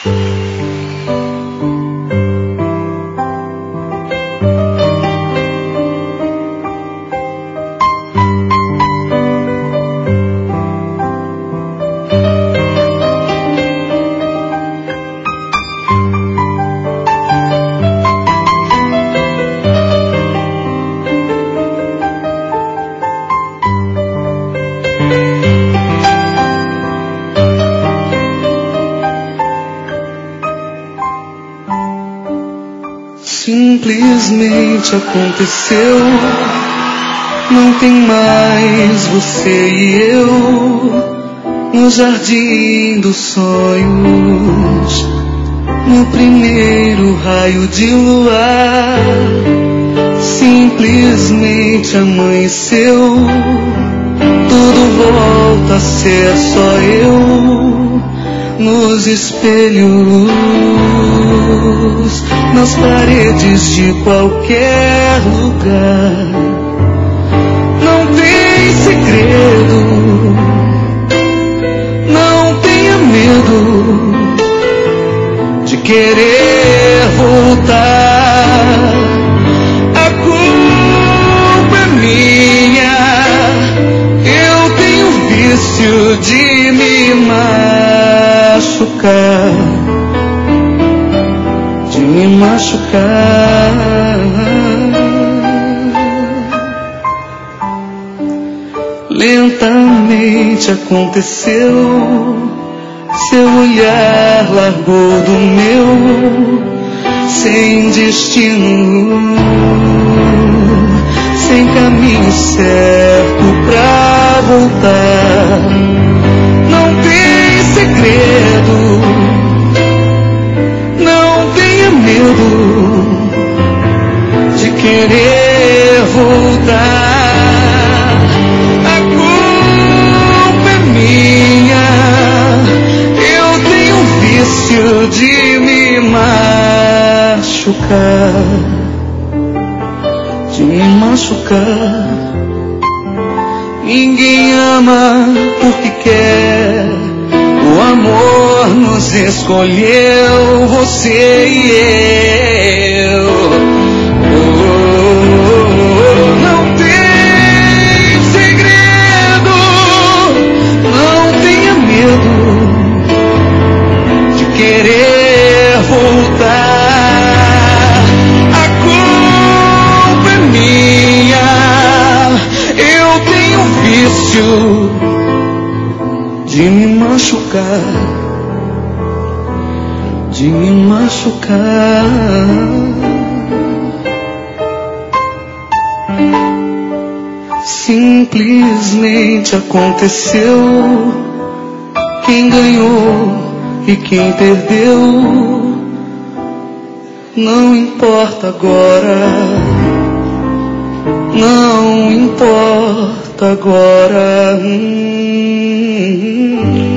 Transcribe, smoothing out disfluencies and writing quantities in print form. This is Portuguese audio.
Simplesmente aconteceu. Não tem mais você e eu no jardim dos sonhos. No primeiro raio de luar, simplesmente amanheceu. Tudo volta a ser só eu nos espelhos, nas paredes de qualquer lugar. Não tem segredo, não tenha medo de querer voltar. A culpa é minha, eu tenho vício de me machucar, de me machucar. Lentamente aconteceu, seu olhar largou do meu, sem destino, sem caminho certo pra voltar. Não tem segredo, não tenha medo de querer voltar. A culpa é minha, eu tenho vício de me machucar, de me machucar. Ninguém ama porque quer, o amor nos escolheu, você e eu. Não tem segredo, não tenha medo de querer voltar. A culpa é minha, eu tenho vício de me machucar, de me machucar. Simplesmente aconteceu. Quem ganhou e quem perdeu não importa agora, não importa agora.